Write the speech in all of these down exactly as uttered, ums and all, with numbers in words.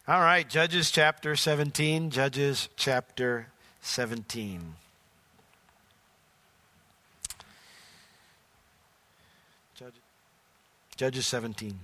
All right, Judges chapter seventeen, Judges chapter seventeen. Judges, Judges seventeen.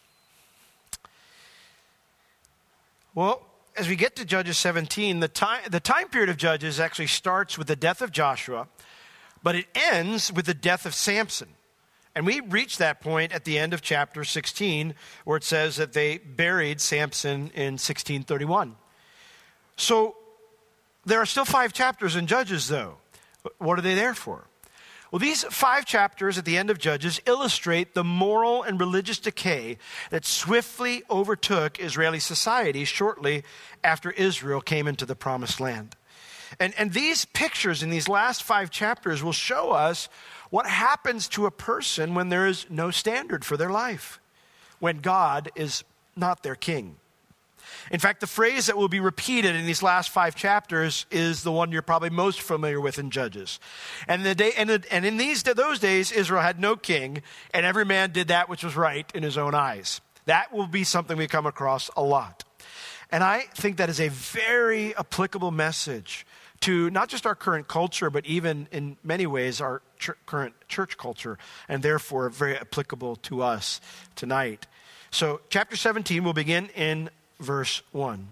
Well, as we get to Judges seventeen, the time, the time period of Judges actually starts with the death of Joshua, but it ends with the death of Samson. And we reach that point at the end of chapter sixteen, where it says that they buried Samson in sixteen thirty-one. So there are still five chapters in Judges, though. What are they there for? Well, these five chapters at the end of Judges illustrate the moral and religious decay that swiftly overtook Israeli society shortly after Israel came into the Promised Land. And, and these pictures in these last five chapters will show us what happens to a person when there is no standard for their life, when God is not their king. In fact, the phrase that will be repeated in these last five chapters is the one you're probably most familiar with in Judges. And the day, and, the, and in these those days, Israel had no king, and every man did that which was right in his own eyes. That will be something we come across a lot. And I think that is a very applicable message to not just our current culture, but even in many ways our ch- current church culture, and therefore very applicable to us tonight. So chapter seventeen will begin in verse one.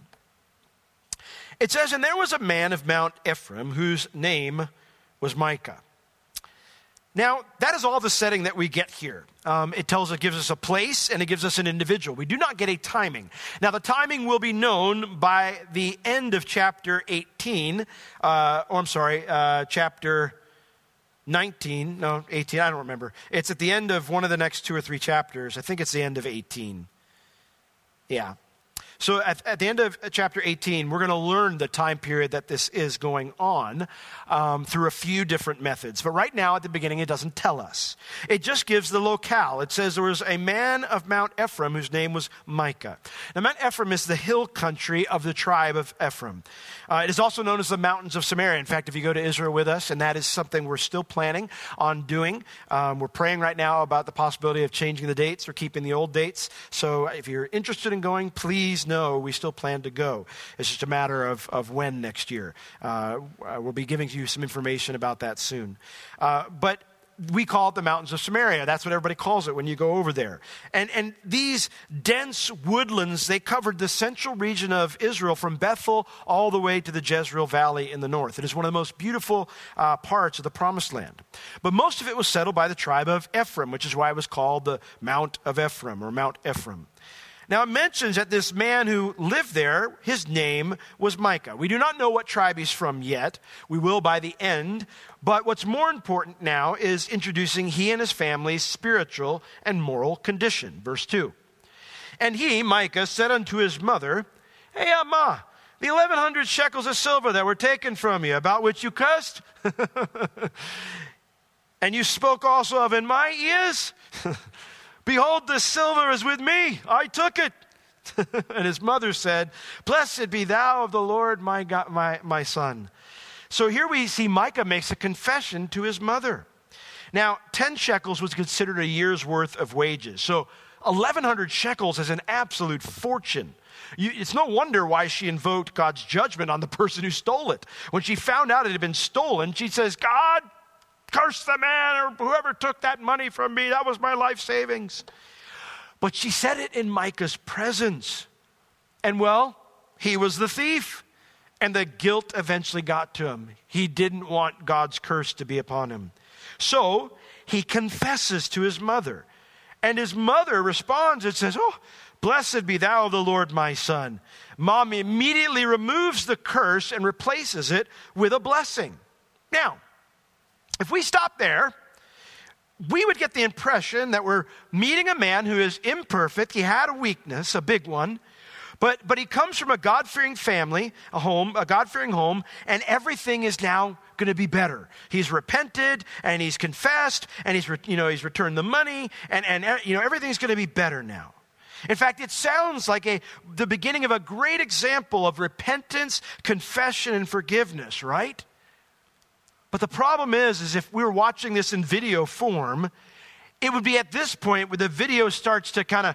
It says, "And there was a man of Mount Ephraim whose name was Micah." Now, that is all the setting that we get here. Um, it tells, it gives us a place and it gives us an individual. We do not get a timing. Now, the timing will be known by the end of chapter eighteen. Uh, oh, I'm sorry, uh, chapter nineteen. No, eighteen, I don't remember. It's at the end of one of the next two or three chapters. I think it's the end of eighteen. Yeah. So at, at the end of chapter eighteen, we're going to learn the time period that this is going on um, through a few different methods. But right now, at the beginning, it doesn't tell us. It just gives the locale. It says there was a man of Mount Ephraim whose name was Micah. Now, Mount Ephraim is the hill country of the tribe of Ephraim. Uh, it is also known as the mountains of Samaria. In fact, if you go to Israel with us, and that is something we're still planning on doing. Um, we're praying right now about the possibility of changing the dates or keeping the old dates. So if you're interested in going, please know we still plan to go. It's just a matter of, of when next year. Uh, we'll be giving you some information about that soon. Uh, but we call it the mountains of Samaria. That's what everybody calls it when you go over there. And, and these dense woodlands, they covered the central region of Israel from Bethel all the way to the Jezreel Valley in the north. It is one of the most beautiful uh, parts of the Promised Land. But most of it was settled by the tribe of Ephraim, which is why it was called the Mount of Ephraim or Mount Ephraim. Now, it mentions that this man who lived there, his name was Micah. We do not know what tribe he's from yet. We will by the end. But what's more important now is introducing he and his family's spiritual and moral condition. Verse two. "And he, Micah, said unto his mother, Hey, Ma, the eleven hundred shekels of silver that were taken from you, about which you cursed, and you spoke also of in my ears, behold, the silver is with me. I took it." And his mother said, "Blessed be thou of the Lord, my God, my, my son." So here we see Micah makes a confession to his mother. Now, ten shekels was considered a year's worth of wages. So eleven hundred shekels is an absolute fortune. You, it's no wonder why she invoked God's judgment on the person who stole it. When she found out it had been stolen, she says, "God, curse the man or whoever took that money from me. That was my life savings." But she said it in Micah's presence. And well, he was the thief. And the guilt eventually got to him. He didn't want God's curse to be upon him. So he confesses to his mother. And his mother responds and says, "Oh, blessed be thou of the Lord, my son." Mom immediately removes the curse and replaces it with a blessing. Now, if we stop there, we would get the impression that we're meeting a man who is imperfect. He had a weakness, a big one, but, but he comes from a God-fearing family, a home, a God-fearing home, and everything is now going to be better. He's repented and he's confessed and he's, re, you know, he's returned the money and, and you know, everything's going to be better now. In fact, it sounds like a, the beginning of a great example of repentance, confession, and forgiveness, right? But the problem is, is if we were watching this in video form, it would be at this point where the video starts to kind of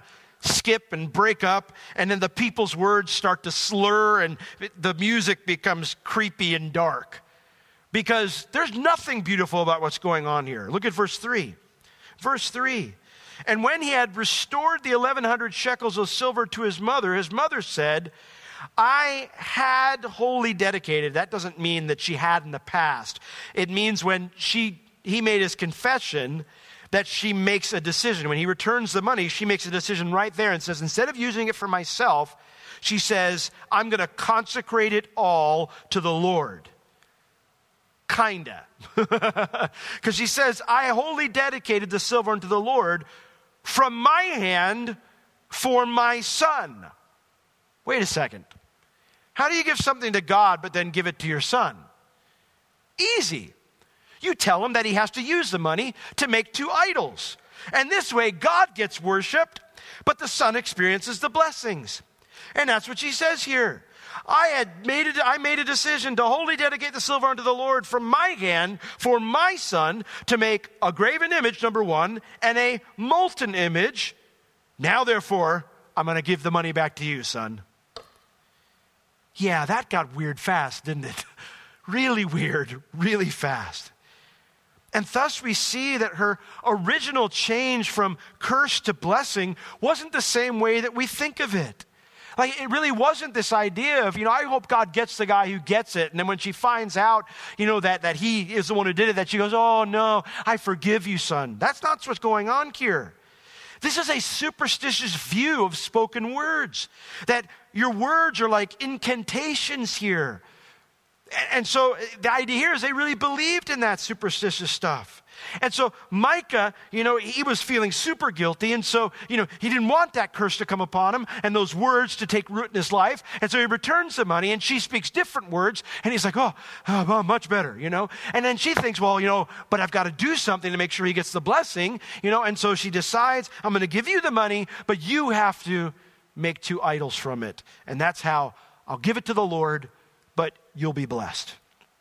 skip and break up, and then the people's words start to slur, and the music becomes creepy and dark. Because there's nothing beautiful about what's going on here. Look at verse three. Verse three. And when he had restored the eleven hundred shekels of silver to his mother, his mother said, I had wholly dedicated. That doesn't mean that she had in the past. It means when she he made his confession that she makes a decision. When he returns the money, she makes a decision right there and says, instead of using it for myself, she says, I'm going to consecrate it all to the Lord. Kinda. Because she says, I wholly dedicated the silver unto the Lord from my hand for my son. Wait a second. How do you give something to God but then give it to your son? Easy. You tell him that he has to use the money to make two idols. And this way, God gets worshiped, but the son experiences the blessings. And that's what she says here. I had made it. I made a decision to wholly dedicate the silver unto the Lord from my hand for my son to make a graven image, number one, and a molten image. Now, therefore, I'm going to give the money back to you, son. Yeah, that got weird fast, didn't it? Really weird, really fast. And thus we see that her original change from curse to blessing wasn't the same way that we think of it. Like, it really wasn't this idea of, you know, I hope God gets the guy who gets it. And then when she finds out, you know, that, that he is the one who did it, that she goes, oh, no, I forgive you, son. That's not what's going on here. This is a superstitious view of spoken words, that your words are like incantations here. And so the idea here is they really believed in that superstitious stuff. And so Micah, you know, he was feeling super guilty. And so, you know, he didn't want that curse to come upon him and those words to take root in his life. And so he returns the money and she speaks different words. And he's like, oh, oh much better, you know. And then she thinks, well, you know, but I've got to do something to make sure he gets the blessing, you know. And so she decides, I'm going to give you the money, but you have to make two idols from it. And that's how I'll give it to the Lord, but you'll be blessed.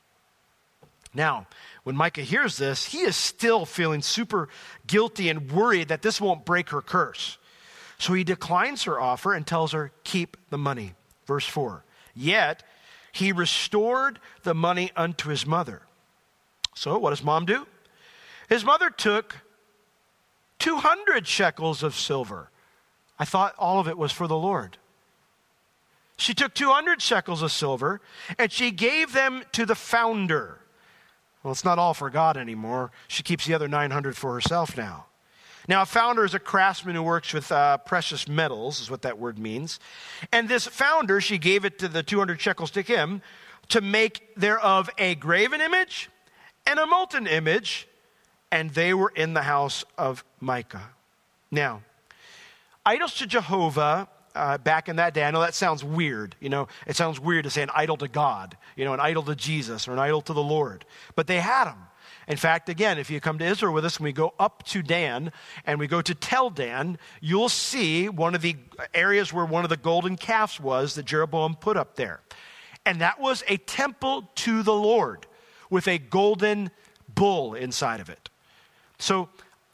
Now, when Micah hears this, he is still feeling super guilty and worried that this won't break her curse. So he declines her offer and tells her, keep the money. Verse four, yet he restored the money unto his mother. So what does mom do? His mother took two hundred shekels of silver. I thought all of it was for the Lord. She took two hundred shekels of silver and she gave them to the founder. Well, it's not all for God anymore. She keeps the other nine hundred for herself now. Now, a founder is a craftsman who works with uh, precious metals, is what that word means. And this founder, she gave it to the two hundred shekels to him to make thereof a graven image and a molten image, and they were in the house of Micah. Now, idols to Jehovah, Uh, back in that day, I know that sounds weird. You know, it sounds weird to say an idol to God, you know, an idol to Jesus or an idol to the Lord. But they had them. In fact, again, if you come to Israel with us and we go up to Dan and we go to Tel Dan, you'll see one of the areas where one of the golden calves was that Jeroboam put up there. And that was a temple to the Lord with a golden bull inside of it. So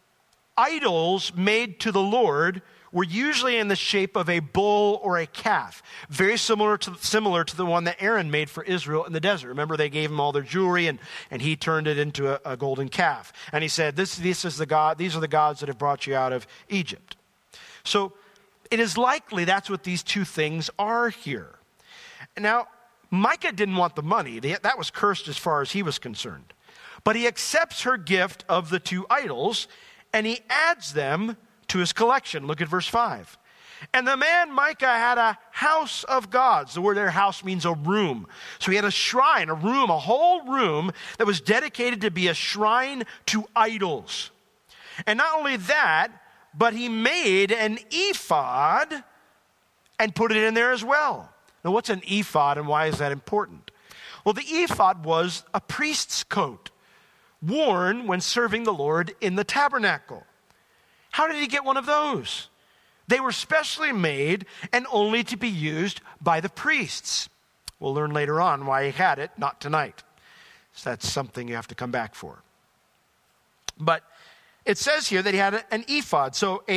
idols made to the Lord were usually in the shape of a bull or a calf, very similar to similar to the one that Aaron made for Israel in the desert. Remember, they gave him all their jewelry, and, and he turned it into a, a golden calf. And he said, "This, this is the God. These are the gods that have brought you out of Egypt." So it is likely that's what these two things are here. Now, Micah didn't want the money. That was cursed as far as he was concerned. But he accepts her gift of the two idols, and he adds them to his collection. Look at verse five. And the man Micah had a house of gods. The word there, house, means a room. So he had a shrine, a room, a whole room that was dedicated to be a shrine to idols. And not only that, but he made an ephod and put it in there as well. Now, what's an ephod and why is that important? Well, the ephod was a priest's coat worn when serving the Lord in the tabernacle. How did he get one of those? They were specially made and only to be used by the priests. We'll learn later on why he had it, not tonight. So that's something you have to come back for. But it says here that he had an ephod. So a,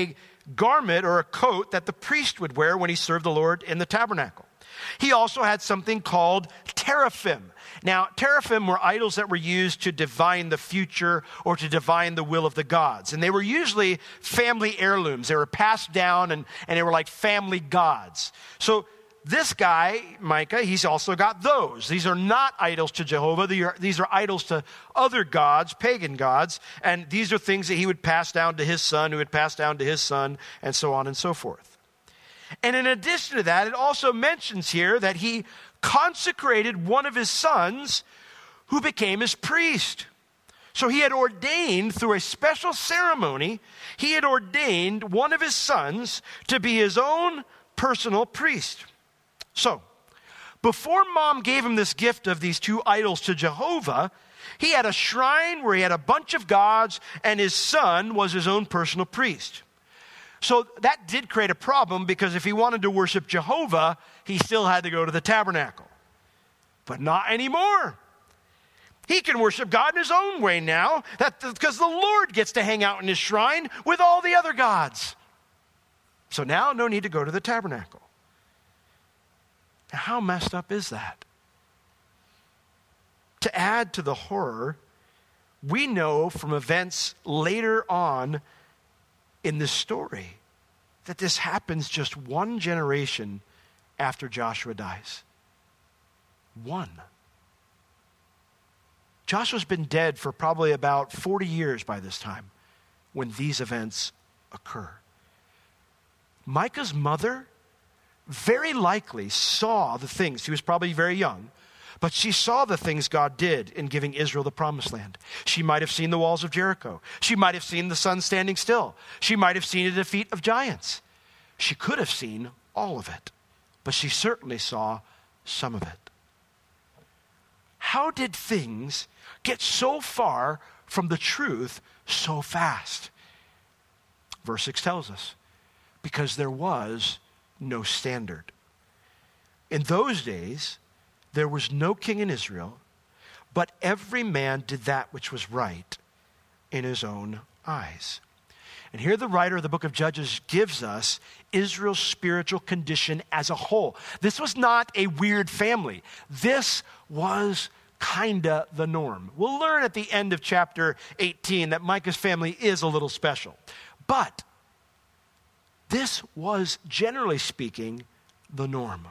garment or a coat that the priest would wear when he served the Lord in the tabernacle. He also had something called teraphim. Now, teraphim were idols that were used to divine the future or to divine the will of the gods. And they were usually family heirlooms. They were passed down and, and they were like family gods. So this guy, Micah, he's also got those. These are not idols to Jehovah. These are, these are idols to other gods, pagan gods. And these are things that he would pass down to his son, who would pass down to his son, and so on and so forth. And in addition to that, it also mentions here that he consecrated one of his sons who became his priest. So he had ordained through a special ceremony, he had ordained one of his sons to be his own personal priest. So, before mom gave him this gift of these two idols to Jehovah, he had a shrine where he had a bunch of gods and his son was his own personal priest. So that did create a problem because if he wanted to worship Jehovah, he still had to go to the tabernacle. But not anymore. He can worship God in his own way now, that because the Lord gets to hang out in his shrine with all the other gods. So now no need to go to the tabernacle. Now, how messed up is that? To add to the horror, we know from events later on in this story that this happens just one generation after Joshua dies. One. Joshua's been dead for probably about forty years by this time when these events occur. Micah's mother very likely saw the things. She was probably very young, but she saw the things God did in giving Israel the promised land. She might have seen the walls of Jericho. She might have seen the sun standing still. She might have seen the defeat of giants. She could have seen all of it, but she certainly saw some of it. How did things get so far from the truth so fast? Verse six tells us, because there was no standard. In those days, there was no king in Israel, but every man did that which was right in his own eyes. And here the writer of the book of Judges gives us Israel's spiritual condition as a whole. This was not a weird family. This was kinda the norm. We'll learn at the end of chapter eighteen that Micah's family is a little special. But this was, generally speaking, the norm.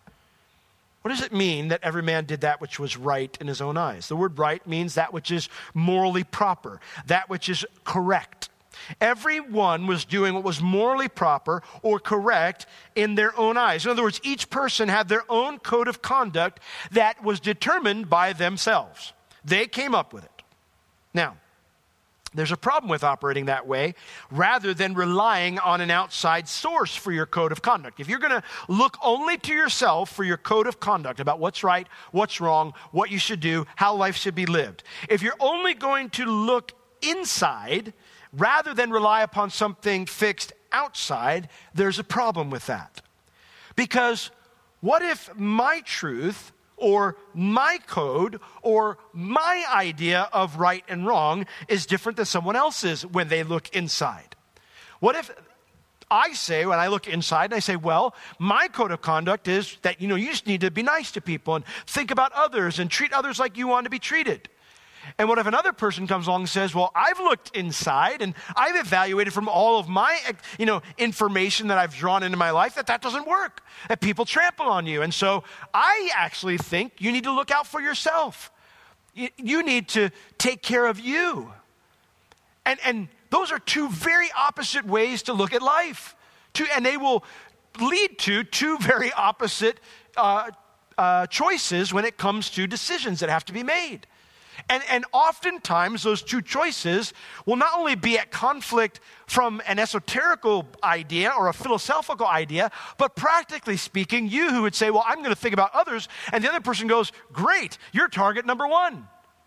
What does it mean that every man did that which was right in his own eyes? The word right means that which is morally proper, that which is correct. Everyone was doing what was morally proper or correct in their own eyes. In other words, each person had their own code of conduct that was determined by themselves. They came up with it. Now, there's a problem with operating that way rather than relying on an outside source for your code of conduct. If you're going to look only to yourself for your code of conduct about what's right, what's wrong, what you should do, how life should be lived, if you're only going to look inside rather than rely upon something fixed outside, there's a problem with that. Because what if my truth or my code or my idea of right and wrong is different than someone else's when they look inside? What if I say, when I look inside and I say, well, my code of conduct is that, you know, you just need to be nice to people and think about others and treat others like you want to be treated. And what if another person comes along and says, well, I've looked inside and I've evaluated from all of my, you know, information that I've drawn into my life that that doesn't work, that people trample on you. And so I actually think you need to look out for yourself. You, you need to take care of you. And, and those are two very opposite ways to look at life. Two, and they will lead to two very opposite uh, uh, choices when it comes to decisions that have to be made. And, and oftentimes those two choices will not only be at conflict from an esoterical idea or a philosophical idea, but practically speaking, you who would say, well, I'm going to think about others, and the other person goes, great, you're target number one.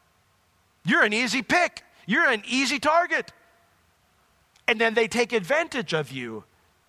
You're an easy pick. You're an easy target. And then they take advantage of you.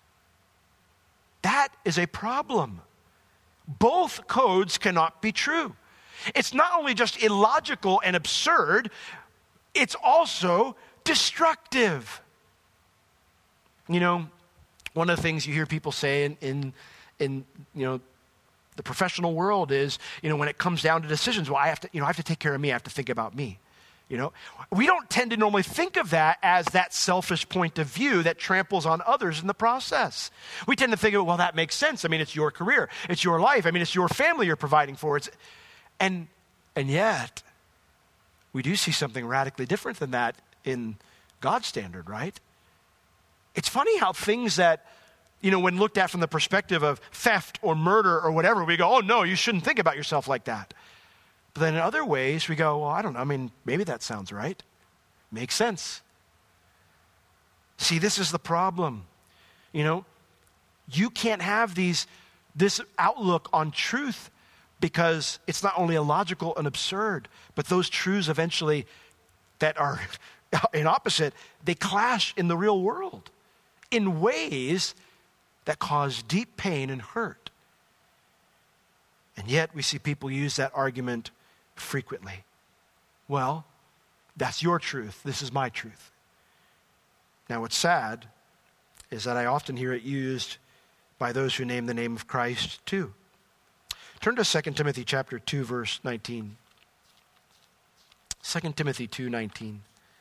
That is a problem. Both codes cannot be true. It's not only just illogical and absurd, it's also destructive. You know, One of the things you hear people say in, in, in you know, the professional world is, you know, when it comes down to decisions, well, I have to, you know, I have to take care of me. I have to think about me. You know, we don't tend to normally think of that as that selfish point of view that tramples on others in the process. We tend to think of, well, that makes sense. I mean, it's your career. It's your life. I mean, it's your family you're providing for. It's, and, and yet, we do see something radically different than that in God's standard, right? It's funny how things that, you know, when looked at from the perspective of theft or murder or whatever, we go, oh, no, you shouldn't think about yourself like that. But then in other ways, we go, well, I don't know. I mean, maybe that sounds right. Makes sense. See, this is the problem. You know, you can't have these this outlook on truth because it's not only illogical and absurd, but those truths eventually that are in opposite, they clash in the real world in ways that cause deep pain and hurt. And yet we see people use that argument frequently. Well, that's your truth. This is my truth. Now, what's sad is that I often hear it used by those who name the name of Christ too. Turn to Second Timothy chapter two, verse nineteen. Second Timothy two nineteen.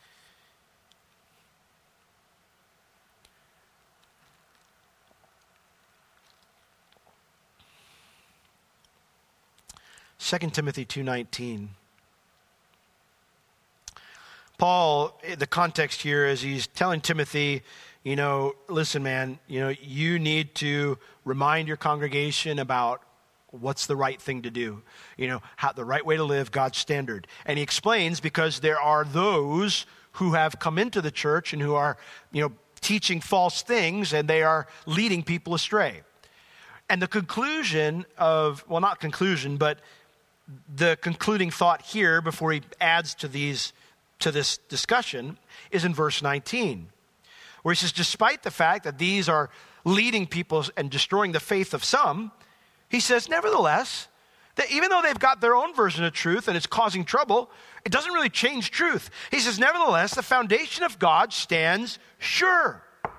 Second Timothy two nineteen. Paul, the context here is he's telling Timothy, you know, listen, man, you know, you need to remind your congregation about what's the right thing to do, you know, how the right way to live, God's standard. And he explains because there are those who have come into the church and who are, you know, teaching false things and they are leading people astray. And the conclusion of, well, not conclusion, but the concluding thought here before he adds to these to this discussion is in verse nineteen, where he says, despite the fact that these are leading people and destroying the faith of some, he says, nevertheless, that even though they've got their own version of truth and it's causing trouble, it doesn't really change truth. He says, nevertheless, the foundation of God stands sure,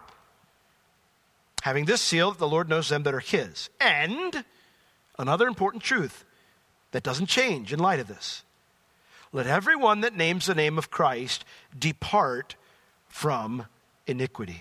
having this seal that the Lord knows them that are his. And another important truth that doesn't change in light of this. Let everyone that names the name of Christ depart from iniquity.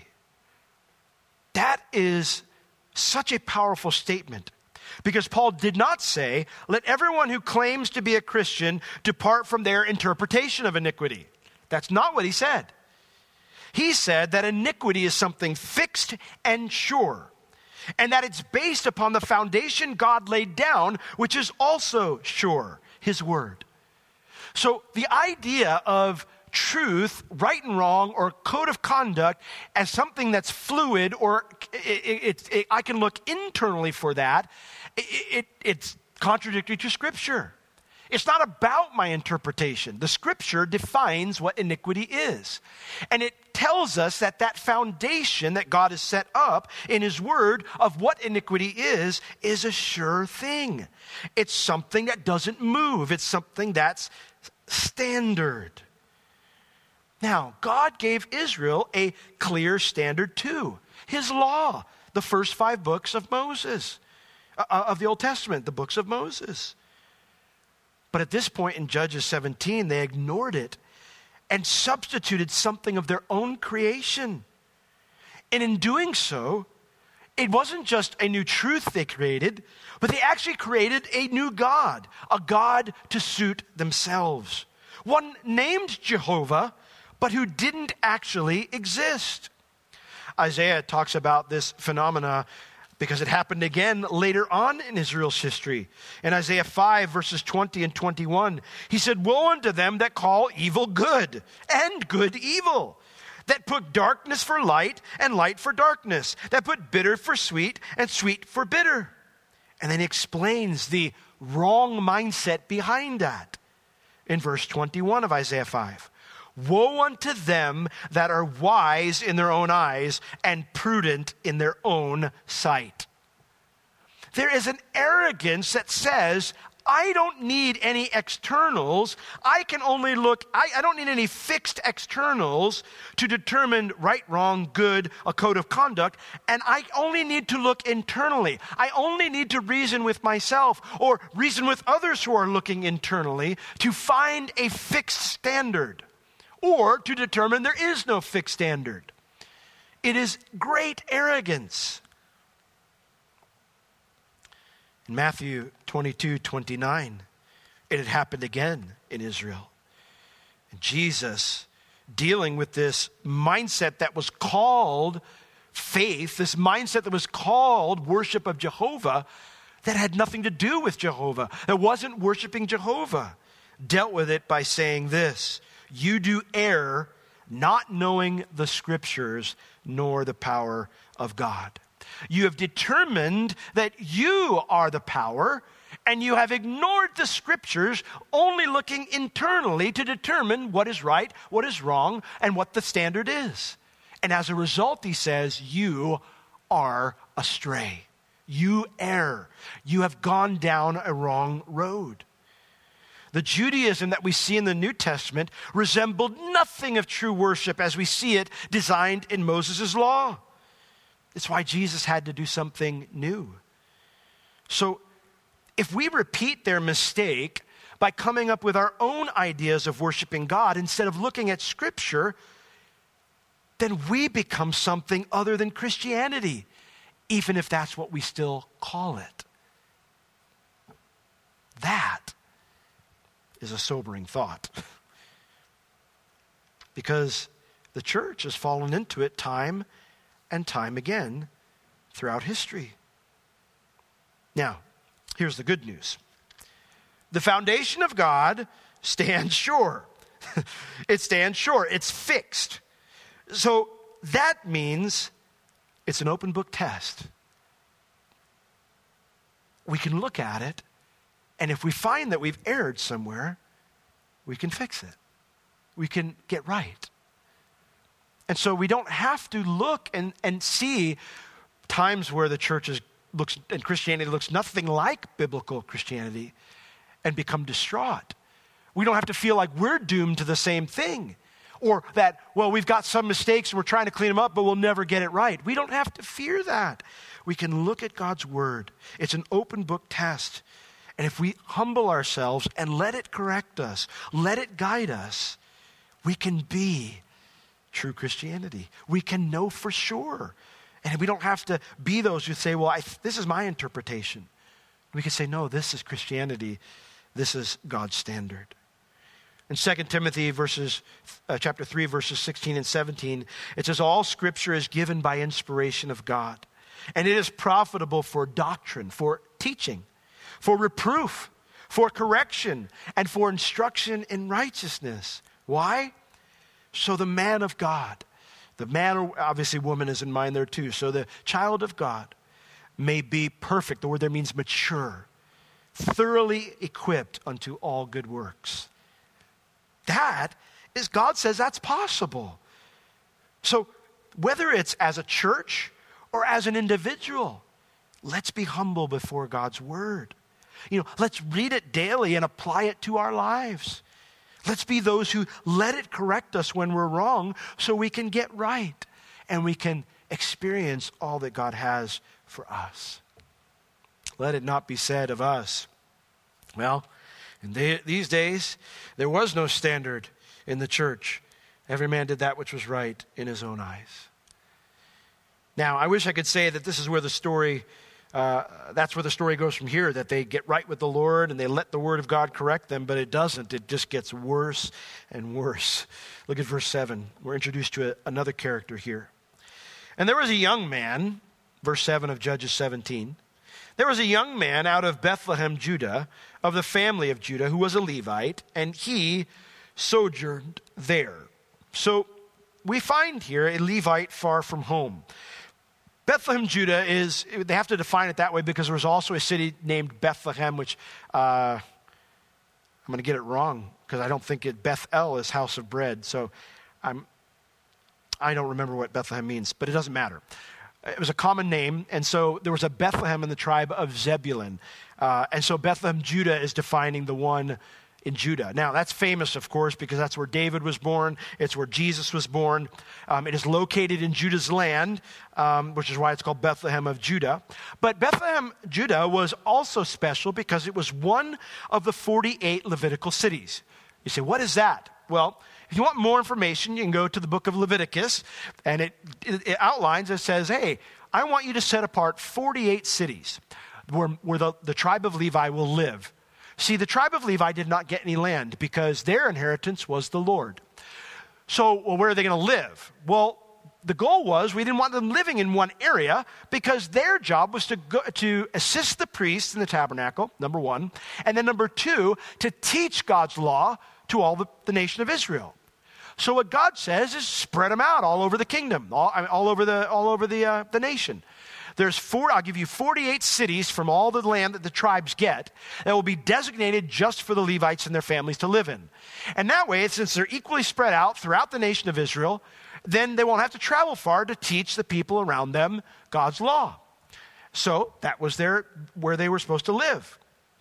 That is such a powerful statement because Paul did not say, let everyone who claims to be a Christian depart from their interpretation of iniquity. That's not what he said. He said that iniquity is something fixed and sure, and that it's based upon the foundation God laid down, which is also sure, his word. So the idea of truth, right and wrong, or code of conduct as something that's fluid, or it, it, it, it, I can look internally for that, it, it, it's contradictory to Scripture. It's not about my interpretation. The Scripture defines what iniquity is. And it tells us that that foundation that God has set up in his word of what iniquity is, is a sure thing. It's something that doesn't move. It's something that's standard. Now, God gave Israel a clear standard too. His law, the first five books of Moses, uh, of the Old Testament, the books of Moses. But at this point in Judges seventeen, they ignored it and substituted something of their own creation. And in doing so, it wasn't just a new truth they created, but they actually created a new God, a God to suit themselves. One named Jehovah, but who didn't actually exist. Isaiah talks about this phenomena because it happened again later on in Israel's history. In Isaiah five, verses twenty and twenty-one, he said, woe unto them that call evil good, and good evil, that put darkness for light, and light for darkness, that put bitter for sweet, and sweet for bitter. And then he explains the wrong mindset behind that in verse twenty-one of Isaiah five. Woe unto them that are wise in their own eyes and prudent in their own sight. There is an arrogance that says, I don't need any externals. I can only look, I, I don't need any fixed externals to determine right, wrong, good, a code of conduct. And I only need to look internally. I only need to reason with myself or reason with others who are looking internally to find a fixed standard or to determine there is no fixed standard. It is great arrogance. In Matthew twenty-two, twenty-nine, it had happened again in Israel. And Jesus, dealing with this mindset that was called faith, this mindset that was called worship of Jehovah, that had nothing to do with Jehovah, that wasn't worshiping Jehovah, dealt with it by saying this: you do err, not knowing the scriptures nor the power of God. You have determined that you are the power, and you have ignored the scriptures, only looking internally to determine what is right, what is wrong, and what the standard is. And as a result, he says, you are astray. You err. You have gone down a wrong road. The Judaism that we see in the New Testament resembled nothing of true worship as we see it designed in Moses' law. It's why Jesus had to do something new. So if we repeat their mistake by coming up with our own ideas of worshiping God instead of looking at Scripture, then we become something other than Christianity, even if that's what we still call it. That is a sobering thought. Because the church has fallen into it time and time again throughout history. Now, here's the good news. The foundation of God stands sure. It stands sure. It's fixed. So that means it's an open book test. We can look at it, and if we find that we've erred somewhere, we can fix it. We can get right. And so we don't have to look and, and see times where the church is, looks and Christianity looks nothing like biblical Christianity and become distraught. We don't have to feel like we're doomed to the same thing. Or that, well, we've got some mistakes and we're trying to clean them up, but we'll never get it right. We don't have to fear that. We can look at God's word. It's an open book test. And if we humble ourselves and let it correct us, let it guide us, we can be true Christianity. We can know for sure. And we don't have to be those who say, well, I, this is my interpretation. We can say, no, this is Christianity. This is God's standard. In Second Timothy verses, uh, chapter three, verses sixteen and seventeen, it says, all scripture is given by inspiration of God, and it is profitable for doctrine, for teaching, for reproof, for correction, and for instruction in righteousness. Why? So the man of God, the man, obviously woman is in mind there too, so the child of God may be perfect. The word there means mature, thoroughly equipped unto all good works. That is, God says that's possible. So whether it's as a church or as an individual, let's be humble before God's word. You know, let's read it daily and apply it to our lives. Let's be those who let it correct us when we're wrong so we can get right and we can experience all that God has for us. Let it not be said of us, well, in the, these days, there was no standard in the church. Every man did that which was right in his own eyes. Now, I wish I could say that this is where the story Uh, that's where the story goes from here, that they get right with the Lord and they let the word of God correct them, but it doesn't. It just gets worse and worse. Look at verse seven. We're introduced to a, another character here. And there was a young man, verse seven of Judges seventeen. There was a young man out of Bethlehem, Judah, of the family of Judah, who was a Levite, and he sojourned there. So we find here a Levite far from home. Bethlehem, Judah is, they have to define it that way because there was also a city named Bethlehem, which uh, I'm going to get it wrong because I don't think it, Beth-El is house of bread. So I'm, I don't remember what Bethlehem means, but it doesn't matter. it was a common name, and so there was a Bethlehem in the tribe of Zebulun. Uh, and so Bethlehem, Judah is defining the one in Judah. Now, that's famous, of course, because that's where David was born. It's where Jesus was born. Um, it is located in Judah's land, um, which is why it's called Bethlehem of Judah. But Bethlehem, Judah was also special because it was one of the forty-eight Levitical cities. You say, what is that? Well, if you want more information, you can go to the book of Leviticus, and it, it, it outlines, it says, hey, I want you to set apart forty-eight cities where, where the, the tribe of Levi will live. See, the tribe of Levi did not get any land because their inheritance was the Lord. So, well, where are they going to live? Well, the goal was we didn't want them living in one area because their job was to go, to assist the priests in the tabernacle, number one, and then number two, to teach God's law to all the, the nation of Israel. So what God says is spread them out all over the kingdom, all, all over the all over the uh, the nation. There's four, I'll give you forty-eight cities from all the land that the tribes get that will be designated just for the Levites and their families to live in. And that way, since they're equally spread out throughout the nation of Israel, then they won't have to travel far to teach the people around them God's law. So that was their, where they were supposed to live.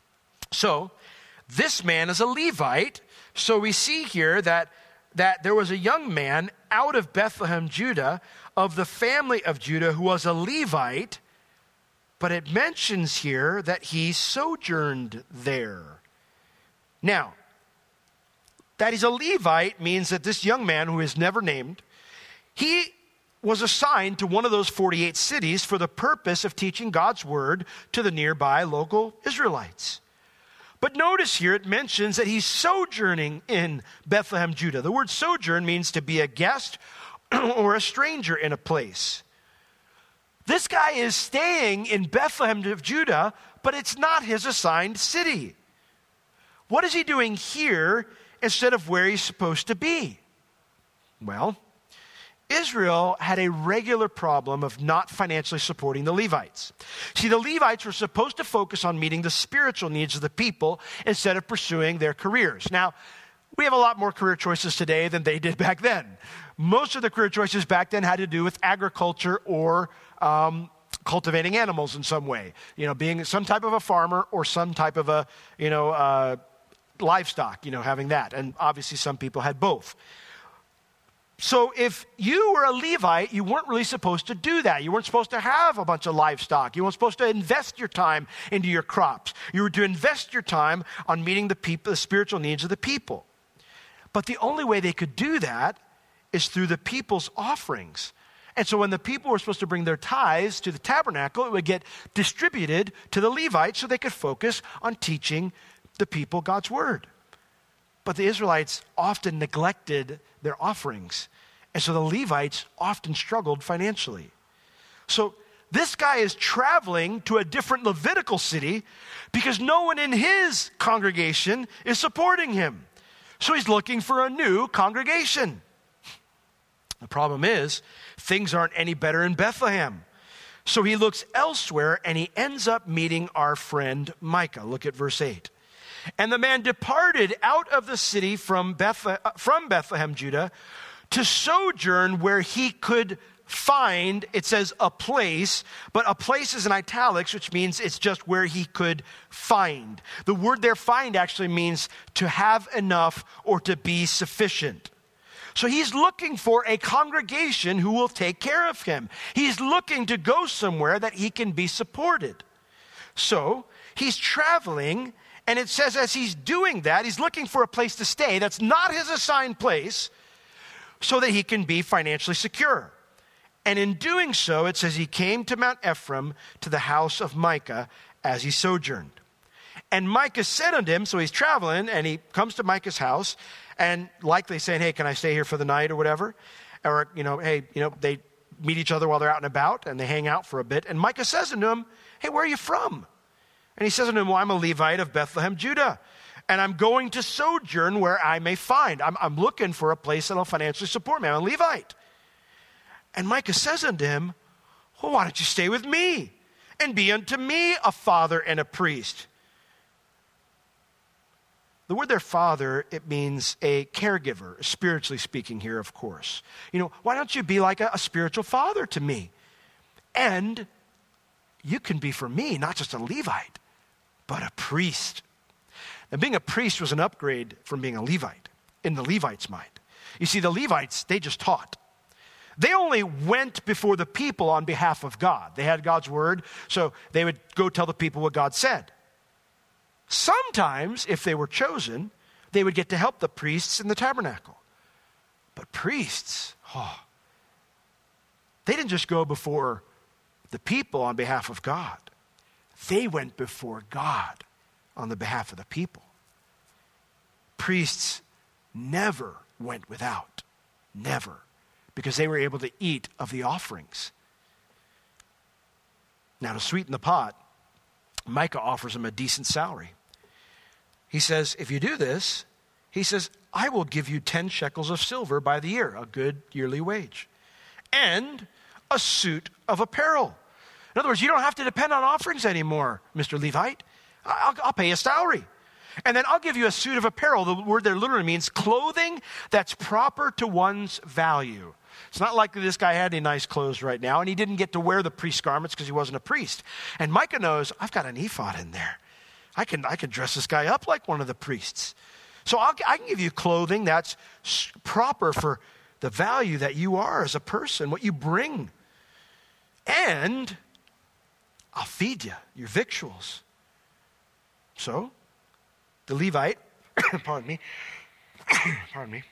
So this man is a Levite. So we see here that, that there was a young man out of Bethlehem, Judah, of the family of Judah, who was a Levite, but it mentions here that he sojourned there. Now, that he's a Levite means that this young man, who is never named, he was assigned to one of those forty-eight cities for the purpose of teaching God's word to the nearby local Israelites. But notice here it mentions that he's sojourning in Bethlehem, Judah. The word sojourn means to be a guest or a stranger in a place. This guy is staying in Bethlehem of Judah, but it's not his assigned city. What is he doing here instead of where he's supposed to be? Well, Israel had a regular problem of not financially supporting the Levites. See, the Levites were supposed to focus on meeting the spiritual needs of the people instead of pursuing their careers. Now, we have a lot more career choices today than they did back then. Most of the career choices back then had to do with agriculture or um, cultivating animals in some way. You know, being some type of a farmer or some type of a, you know, uh, livestock, you know, having that. And obviously some people had both. So if you were a Levite, you weren't really supposed to do that. You weren't supposed to have a bunch of livestock. You weren't supposed to invest your time into your crops. You were to invest your time on meeting the people, the spiritual needs of the people. But the only way they could do that is through the people's offerings. And so when the people were supposed to bring their tithes to the tabernacle, it would get distributed to the Levites so they could focus on teaching the people God's word. But the Israelites often neglected their offerings. And so the Levites often struggled financially. So this guy is traveling to a different Levitical city because no one in his congregation is supporting him. So he's looking for a new congregation. The problem is, things aren't any better in Bethlehem. So he looks elsewhere and he ends up meeting our friend Micah. Look at verse eight. And the man departed out of the city from, Beth- from Bethlehem, Judah, to sojourn where he could find, it says a place, but a place is in italics, which means it's just where he could find. The word there, find, actually means to have enough or to be sufficient. So he's looking for a congregation who will take care of him. He's looking to go somewhere that he can be supported. So he's traveling, and it says as he's doing that, he's looking for a place to stay that's not his assigned place so that he can be financially secure. And in doing so, it says he came to Mount Ephraim to the house of Micah as he sojourned. And Micah said unto him, so he's traveling, and he comes to Micah's house, and likely saying, hey, can I stay here for the night or whatever? Or, you know, hey, you know, they meet each other while they're out and about, and they hang out for a bit. And Micah says unto him, hey, where are you from? And he says unto him, well, I'm a Levite of Bethlehem, Judah, and I'm going to sojourn where I may find. I'm, I'm looking for a place that will financially support me. I'm a Levite. And Micah says unto him, well, why don't you stay with me and be unto me a father and a priest? The word there, father, it means a caregiver, spiritually speaking here, of course. You know, why don't you be like a, a spiritual father to me? And you can be for me, not just a Levite, but a priest. Now, being a priest was an upgrade from being a Levite in the Levites' mind. You see, the Levites, they just taught. They only went before the people on behalf of God. They had God's word, so they would go tell the people what God said. Sometimes, if they were chosen, they would get to help the priests in the tabernacle. But priests, oh, they didn't just go before the people on behalf of God. They went before God on the behalf of the people. Priests never went without. Never. Because they were able to eat of the offerings. Now, to sweeten the pot, Micah offers him a decent salary. He says, if you do this, he says, I will give you ten shekels of silver by the year, a good yearly wage, and a suit of apparel. In other words, you don't have to depend on offerings anymore, Mister Levite. I'll, I'll pay a salary. And then I'll give you a suit of apparel. The word there literally means clothing that's proper to one's value. It's not like this guy had any nice clothes right now, and he didn't get to wear the priest's garments because he wasn't a priest. And Micah knows, I've got an ephod in there. I can, I can dress this guy up like one of the priests. So I'll, I can give you clothing that's proper for the value that you are as a person, what you bring. And I'll feed you your victuals. So the Levite, pardon me, pardon me.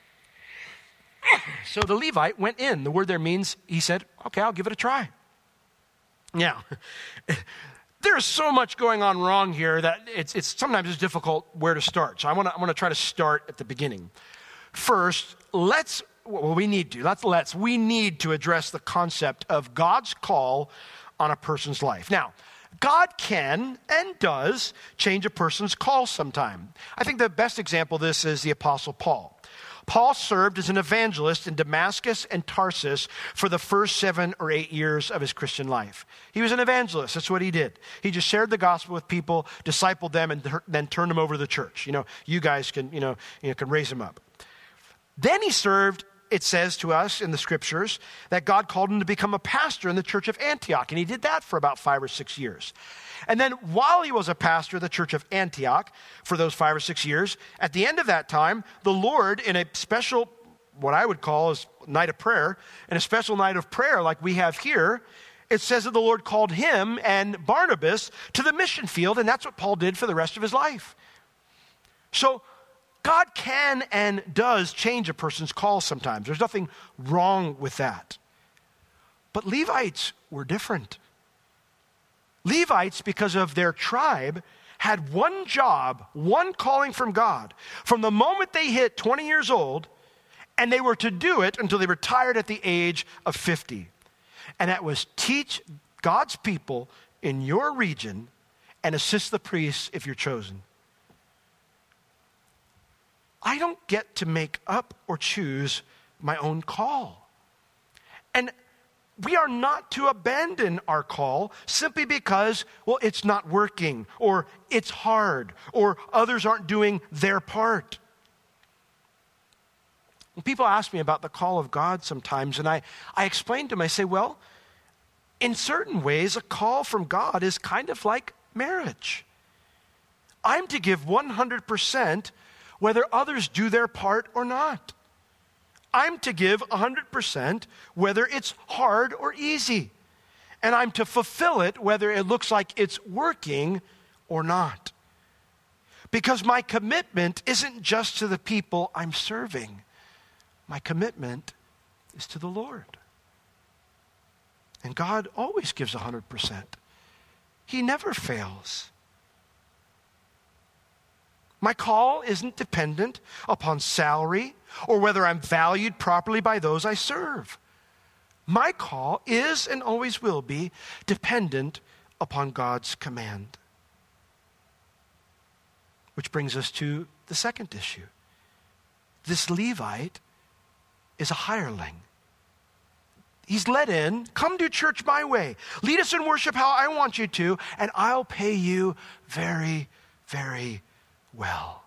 So the Levite went in. The word there means, he said, okay, I'll give it a try. Now, there's so much going on wrong here that it's, it's sometimes it's difficult where to start. So I want to I want to try to start at the beginning. First, let's, well, we need to, let's, let's, we need to address the concept of God's call on a person's life. Now, God can and does change a person's call sometime. I think the best example of this is the Apostle Paul. Paul served as an evangelist in Damascus and Tarsus for the first seven or eight years of his Christian life. He was an evangelist. That's what he did. He just shared the gospel with people, discipled them, and then turned them over to the church. You know, you guys can, you know, you know, can raise them up. Then he served, it says to us in the scriptures, that God called him to become a pastor in the church of Antioch. And he did that for about five or six years. And then while he was a pastor of the church of Antioch for those five or six years, at the end of that time, the Lord, in a special, what I would call is night of prayer, in a special night of prayer like we have here, it says that the Lord called him and Barnabas to the mission field, and that's what Paul did for the rest of his life. So God can and does change a person's call sometimes. There's nothing wrong with that. But Levites were different. Levites, because of their tribe, had one job, one calling from God. From the moment they hit twenty years old, and they were to do it until they retired at the age of fifty. And that was teach God's people in your region and assist the priests if you're chosen. I don't get to make up or choose my own call. And we are not to abandon our call simply because, well, it's not working, or it's hard, or others aren't doing their part. When people ask me about the call of God sometimes, and I, I explain to them, I say, well, in certain ways, a call from God is kind of like marriage. I'm to give one hundred percent whether others do their part or not. I'm to give one hundred percent whether it's hard or easy. And I'm to fulfill it whether it looks like it's working or not. Because my commitment isn't just to the people I'm serving. My commitment is to the Lord. And God always gives one hundred percent. He never fails. My call isn't dependent upon salary or whether I'm valued properly by those I serve. My call is and always will be dependent upon God's command. Which brings us to the second issue. This Levite is a hireling. He's let in, come do church my way. Lead us in worship how I want you to, and I'll pay you very, very well.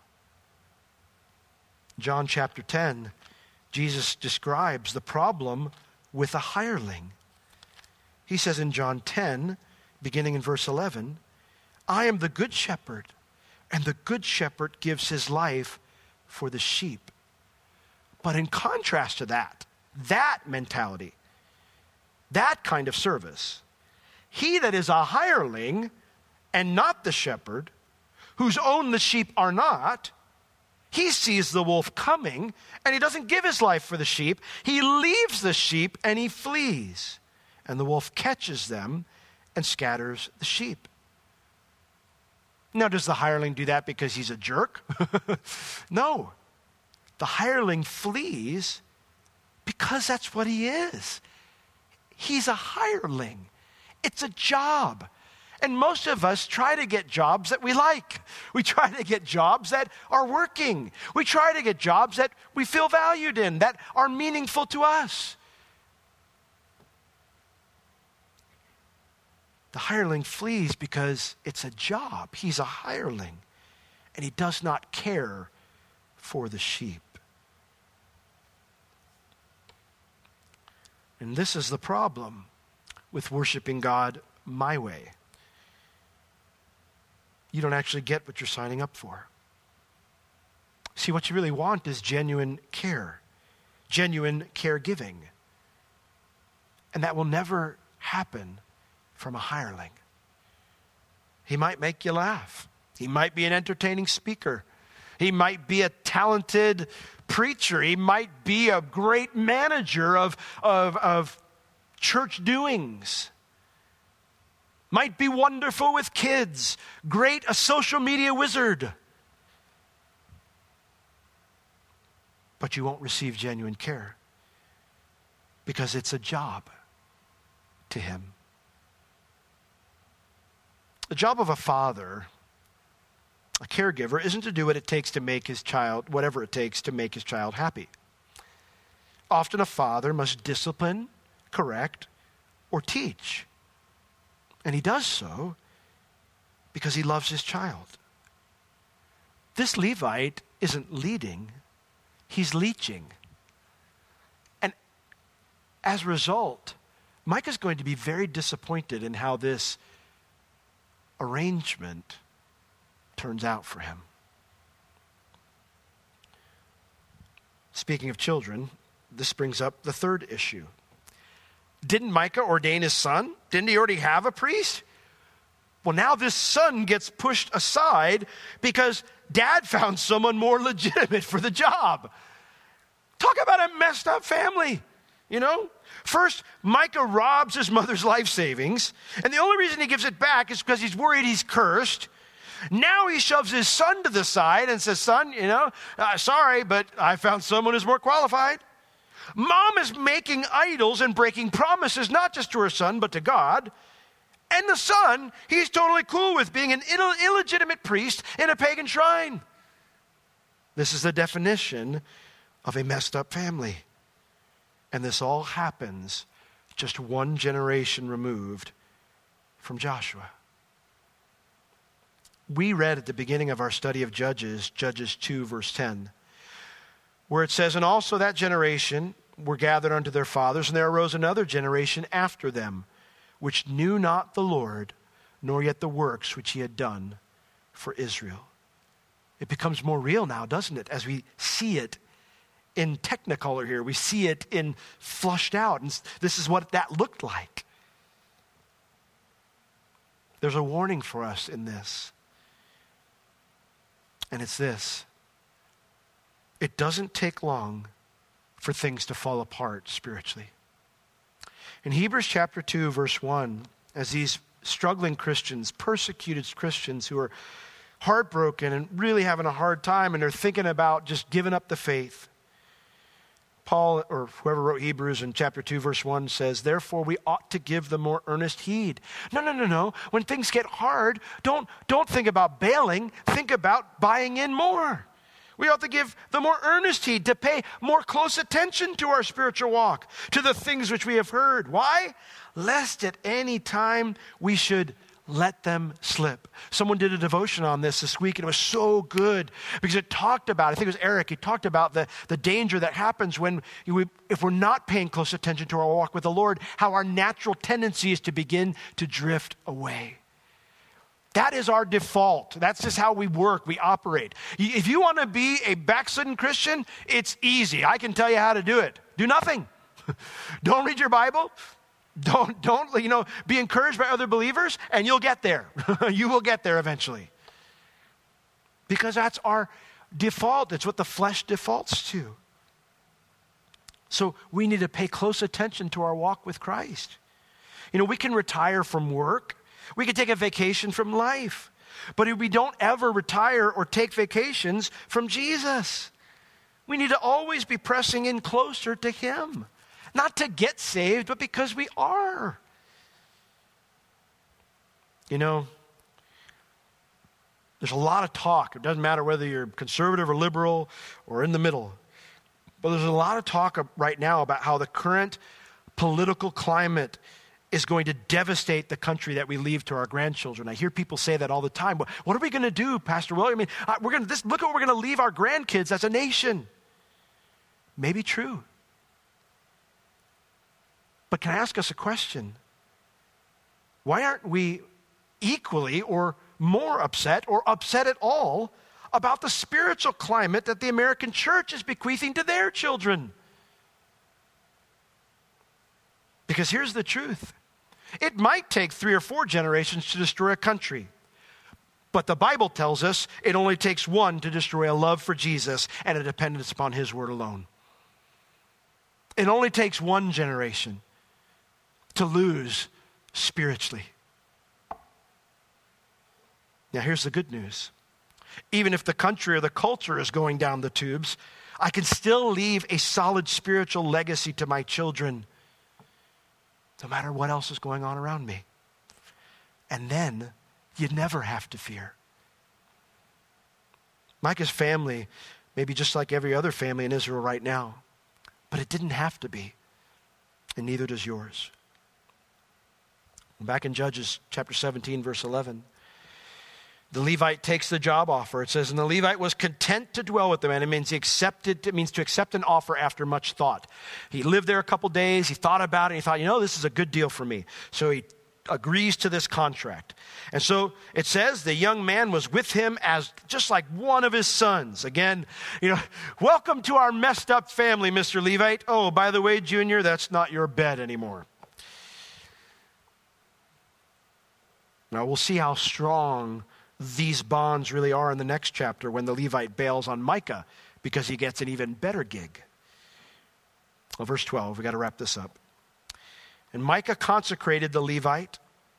John chapter ten, Jesus describes the problem with a hireling. He says in John ten, beginning in verse eleven, I am the good shepherd, and the good shepherd gives his life for the sheep. But in contrast to that, that mentality, that kind of service, he that is a hireling and not the shepherd, whose own the sheep are not, he sees the wolf coming and he doesn't give his life for the sheep. He leaves the sheep and he flees. And the wolf catches them and scatters the sheep. Now, does the hireling do that because he's a jerk? No. The hireling flees because that's what he is. He's a hireling. It's a job. And most of us try to get jobs that we like. We try to get jobs that are working. We try to get jobs that we feel valued in, that are meaningful to us. The hireling flees because it's a job. He's a hireling, and he does not care for the sheep. And this is the problem with worshiping God my way. You don't actually get what you're signing up for. See, what you really want is genuine care, genuine caregiving. And that will never happen from a hireling. He might make you laugh. He might be an entertaining speaker. He might be a talented preacher. He might be a great manager of, of, of church doings. Might be wonderful with kids. Great, a social media wizard. But you won't receive genuine care because it's a job to him. The job of a father, a caregiver, isn't to do what it takes to make his child, whatever it takes to make his child happy. Often a father must discipline, correct, or teach. And he does so because he loves his child. This Levite isn't leading, he's leeching. And as a result, Micah's going to be very disappointed in how this arrangement turns out for him. Speaking of children, this brings up the third issue. Didn't Micah ordain his son? Didn't he already have a priest? Well, now this son gets pushed aside because dad found someone more legitimate for the job. Talk about a messed up family, you know? First, Micah robs his mother's life savings, and the only reason he gives it back is because he's worried he's cursed. Now he shoves his son to the side and says, son, you know, uh, sorry, but I found someone who's more qualified. Mom is making idols and breaking promises, not just to her son, but to God. And the son, he's totally cool with being an Ill- illegitimate priest in a pagan shrine. This is the definition of a messed up family. And this all happens just one generation removed from Joshua. We read at the beginning of our study of Judges, Judges two, verse ten, where it says, and also that generation were gathered unto their fathers, and there arose another generation after them, which knew not the Lord, nor yet the works which he had done for Israel. It becomes more real now, doesn't it, as we see it in Technicolor here. We see it in flushed out, and this is what that looked like. There's a warning for us in this, and it's this. It doesn't take long for things to fall apart spiritually. In Hebrews chapter two, verse one, as these struggling Christians, persecuted Christians who are heartbroken and really having a hard time, and they're thinking about just giving up the faith, Paul, or whoever wrote Hebrews in chapter two, verse one says, therefore we ought to give the more earnest heed. No, no, no, no. When things get hard, don't, don't think about bailing. Think about buying in more. We ought to give the more earnest heed, to pay more close attention to our spiritual walk, to the things which we have heard. Why? Lest at any time we should let them slip. Someone did a devotion on this this week, and it was so good because it talked about, I think it was Eric, he talked about the, the danger that happens when we, if we're not paying close attention to our walk with the Lord, how our natural tendency is to begin to drift away. That is our default. That's just how we work, we operate. If you want to be a backslidden Christian, it's easy. I can tell you how to do it. Do nothing. Don't read your Bible. Don't, don't, you know, be encouraged by other believers, and you'll get there. You will get there eventually. Because that's our default. It's what the flesh defaults to. So we need to pay close attention to our walk with Christ. You know, we can retire from work. We can take a vacation from life. But we don't ever retire or take vacations from Jesus. We need to always be pressing in closer to Him. Not to get saved, but because we are. You know, there's a lot of talk. It doesn't matter whether you're conservative or liberal or in the middle. But there's a lot of talk right now about how the current political climate is going to devastate the country that we leave to our grandchildren. I hear people say that all the time. But what are we going to do, Pastor William? I mean, we're going to this, look at what we're going to leave our grandkids as a nation. Maybe true. But can I ask us a question? Why aren't we equally or more upset or upset at all about the spiritual climate that the American church is bequeathing to their children? Because here's the truth. It might take three or four generations to destroy a country. But the Bible tells us it only takes one to destroy a love for Jesus and a dependence upon His word alone. It only takes one generation to lose spiritually. Now here's the good news. Even if the country or the culture is going down the tubes, I can still leave a solid spiritual legacy to my children, no matter what else is going on around me. And then you never have to fear. Micah's family may be just like every other family in Israel right now, but it didn't have to be, and neither does yours. Back in Judges chapter seventeen, verse eleven, the Levite takes the job offer. It says, and the Levite was content to dwell with the man. It means he accepted, it means to accept an offer after much thought. He lived there a couple days, he thought about it, he thought, you know, this is a good deal for me. So he agrees to this contract. And so it says the young man was with him as just like one of his sons. Again, you know, welcome to our messed up family, Mister Levite. Oh, by the way, Junior, that's not your bed anymore. Now we'll see how strong these bonds really are in the next chapter when the Levite bails on Micah because he gets an even better gig. Well, verse twelve, we got to wrap this up. And Micah consecrated the Levite,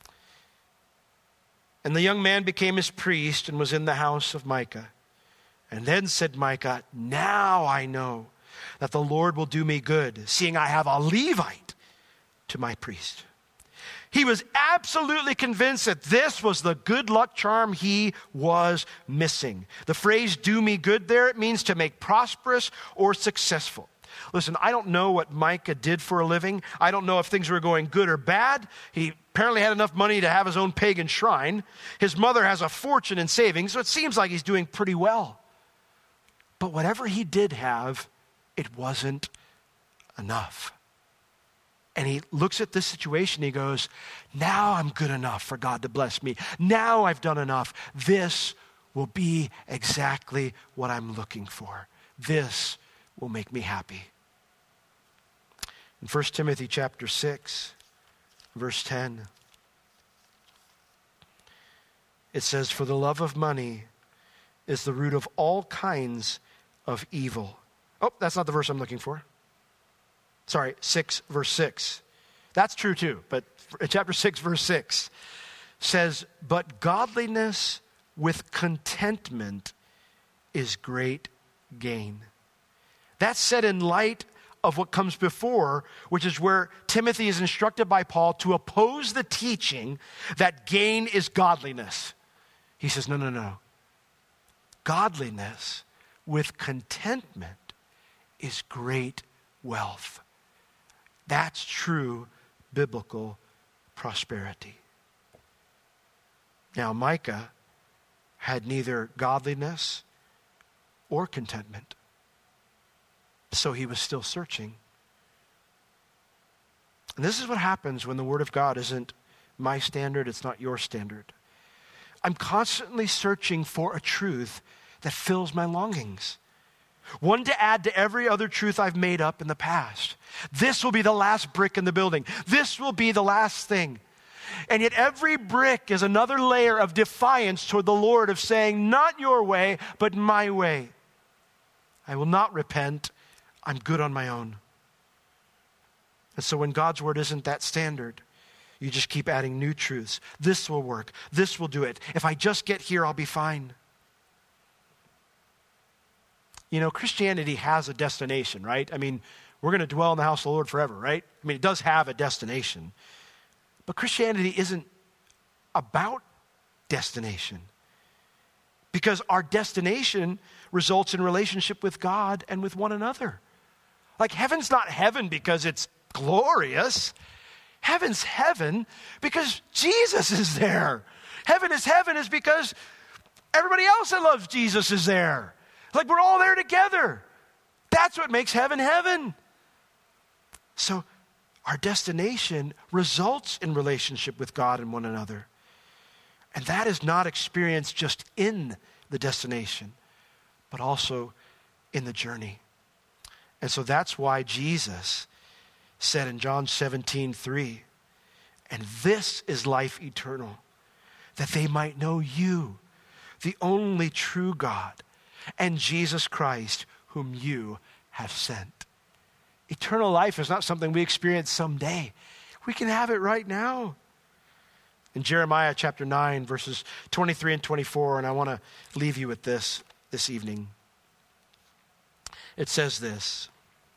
and the young man became his priest and was in the house of Micah. And then said Micah, now I know that the Lord will do me good, seeing I have a Levite to my priest. He was absolutely convinced that this was the good luck charm he was missing. The phrase do me good there, it means to make prosperous or successful. Listen, I don't know what Micah did for a living. I don't know if things were going good or bad. He apparently had enough money to have his own pagan shrine. His mother has a fortune in savings, so it seems like he's doing pretty well. But whatever he did have, it wasn't enough. And he looks at this situation, he goes, now I'm good enough for God to bless me. Now I've done enough. This will be exactly what I'm looking for. This will make me happy. In First Timothy chapter six, verse ten, it says, for the love of money is the root of all kinds of evil. Oh, that's not the verse I'm looking for. Sorry, six, verse six. That's true too, but chapter six, verse six says, but godliness with contentment is great gain. That's said in light of what comes before, which is where Timothy is instructed by Paul to oppose the teaching that gain is godliness. He says, no, no, no. Godliness with contentment is great wealth. That's true biblical prosperity. Now, Micah had neither godliness or contentment, so he was still searching. And this is what happens when the Word of God isn't my standard, it's not your standard. I'm constantly searching for a truth that fills my longings. One to add to every other truth I've made up in the past. This will be the last brick in the building. This will be the last thing. And yet every brick is another layer of defiance toward the Lord, of saying, not your way, but my way. I will not repent. I'm good on my own. And so when God's word isn't that standard, you just keep adding new truths. This will work. This will do it. If I just get here, I'll be fine. You know, Christianity has a destination, right? I mean, we're going to dwell in the house of the Lord forever, right? I mean, it does have a destination. But Christianity isn't about destination. Because our destination results in relationship with God and with one another. Like, heaven's not heaven because it's glorious. Heaven's heaven because Jesus is there. Heaven is heaven is because everybody else that loves Jesus is there. Like, we're all there together. That's what makes heaven heaven. So our destination results in relationship with God and one another. And that is not experienced just in the destination, but also in the journey. And so that's why Jesus said in John seventeen three, and this is life eternal, that they might know you, the only true God, and Jesus Christ, whom you have sent. Eternal life is not something we experience someday. We can have it right now. In Jeremiah chapter nine, verses twenty-three and twenty-four, and I want to leave you with this this evening. It says this,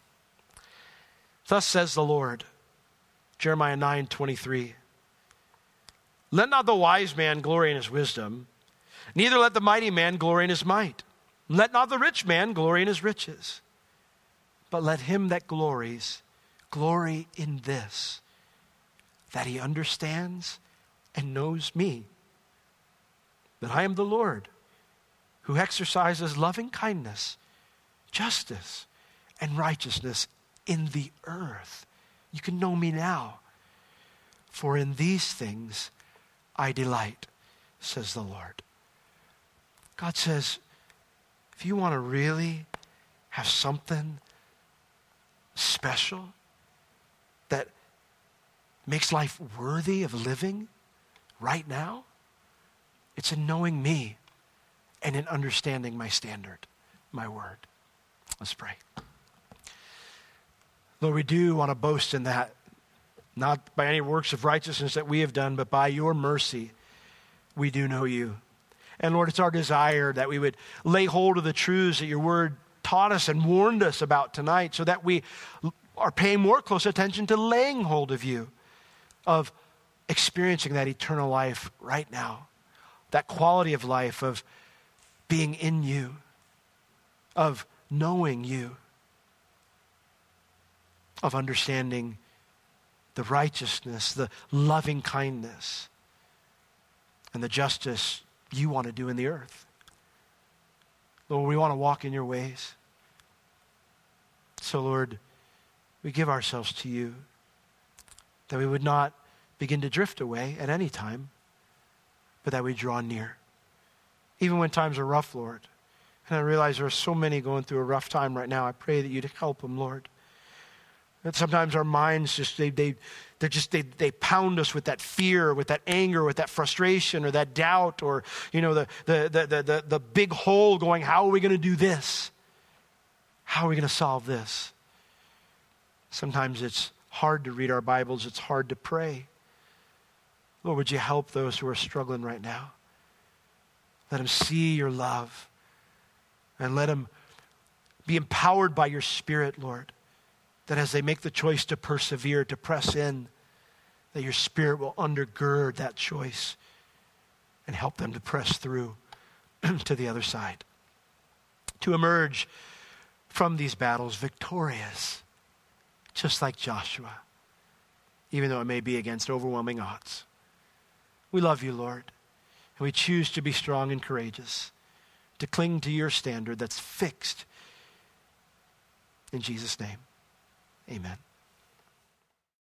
thus says the Lord, Jeremiah nine twenty-three, let not the wise man glory in his wisdom, neither let the mighty man glory in his might. Let not the rich man glory in his riches, but let him that glories glory in this, that he understands and knows me, that I am the Lord, who exercises loving kindness, justice, and righteousness in the earth. You can know me now, for in these things I delight, says the Lord. God says, if you want to really have something special that makes life worthy of living right now, it's in knowing me and in understanding my standard, my word. Let's pray. Lord, we do want to boast in that, not by any works of righteousness that we have done, but by your mercy, we do know you. And Lord, it's our desire that we would lay hold of the truths that your word taught us and warned us about tonight, so that we are paying more close attention to laying hold of you, of experiencing that eternal life right now, that quality of life of being in you, of knowing you, of understanding the righteousness, the loving kindness, and the justice you want to do in the earth. Lord, we want to walk in your ways. So, Lord, we give ourselves to you, that we would not begin to drift away at any time, but that we draw near. Even when times are rough, Lord. And I realize there are so many going through a rough time right now. I pray that you'd help them, Lord. That sometimes our minds just, they, they, they're just, they, they pound us with that fear, with that anger, with that frustration, or that doubt, or, you know, the, the, the, the, the, the big hole going, how are we going to do this? How are we going to solve this? Sometimes it's hard to read our Bibles. It's hard to pray. Lord, would you help those who are struggling right now? Let them see your love, and let them be empowered by your Spirit, Lord, that as they make the choice to persevere, to press in, that your Spirit will undergird that choice and help them to press through to the other side, to emerge from these battles victorious, just like Joshua, even though it may be against overwhelming odds. We love you, Lord, And we choose to be strong and courageous, to cling to your standard that's fixed. In Jesus' name, amen.